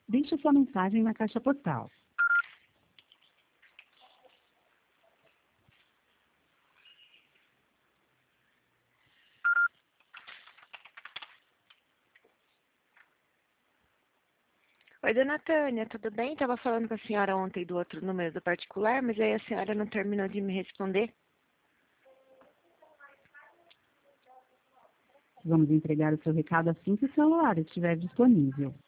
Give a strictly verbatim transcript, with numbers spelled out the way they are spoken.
Deixe sua mensagem na caixa postal. Oi, dona Tânia, tudo bem? Estava falando com a senhora ontem do outro número do particular, mas aí a senhora não terminou de me responder. Vamos entregar o seu recado assim que o celular estiver disponível.